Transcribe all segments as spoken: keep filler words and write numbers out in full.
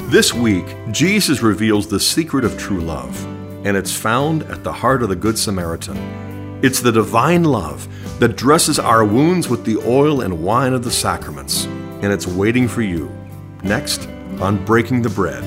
This week, Jesus reveals the secret of true love, and it's found at the heart of the Good Samaritan. It's the divine love that dresses our wounds with the oil and wine of the sacraments, and it's waiting for you next on Breaking the Bread.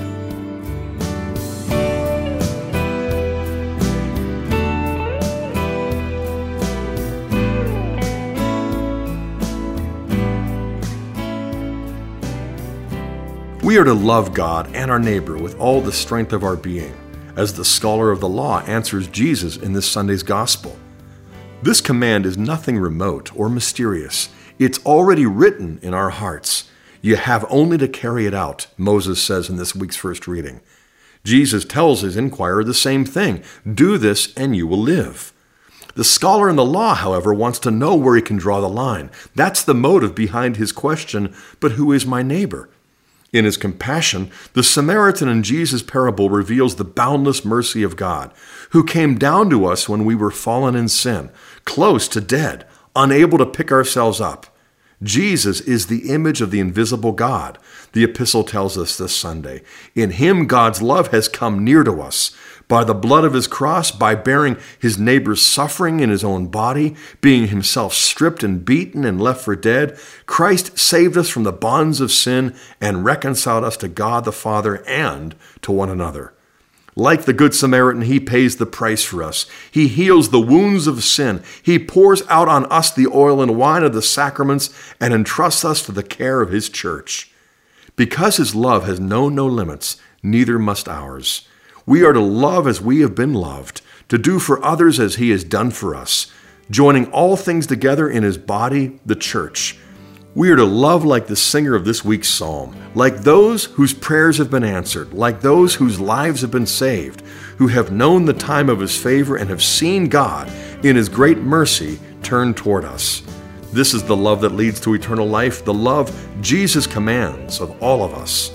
We are to love God and our neighbor with all the strength of our being, as the scholar of the law answers Jesus in this Sunday's gospel. This command is nothing remote or mysterious. It's already written in our hearts. You have only to carry it out, Moses says in this week's first reading. Jesus tells his inquirer the same thing. Do this and you will live. The scholar in the law, however, wants to know where he can draw the line. That's the motive behind his question, but who is my neighbor? In his compassion, the Samaritan in Jesus' parable reveals the boundless mercy of God, who came down to us when we were fallen in sin, close to dead, unable to pick ourselves up. Jesus is the image of the invisible God, the epistle tells us this Sunday. In him, God's love has come near to us. By the blood of his cross, by bearing his neighbor's suffering in his own body, being himself stripped and beaten and left for dead, Christ saved us from the bonds of sin and reconciled us to God the Father and to one another. Like the Good Samaritan, he pays the price for us. He heals the wounds of sin. He pours out on us the oil and wine of the sacraments and entrusts us to the care of his church. Because his love has known no limits, neither must ours. We are to love as we have been loved, to do for others as he has done for us, joining all things together in his body, the church. We are to love like the singer of this week's psalm, like those whose prayers have been answered, like those whose lives have been saved, who have known the time of his favor and have seen God in his great mercy turn toward us. This is the love that leads to eternal life, the love Jesus commands of all of us.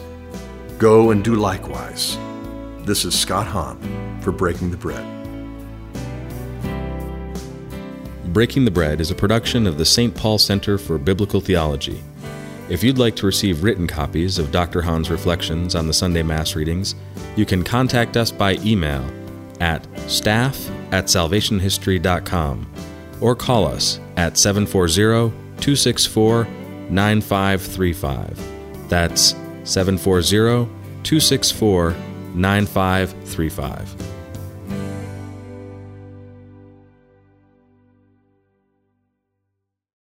Go and do likewise. This is Scott Hahn for Breaking the Bread. Breaking the Bread is a production of the Saint Paul Center for Biblical Theology. If you'd like to receive written copies of Doctor Hahn's reflections on the Sunday Mass readings, you can contact us by email at staff at salvation history dot com or call us at seven four zero, two six four, nine five three five. That's seven four zero, two six four, nine five three five.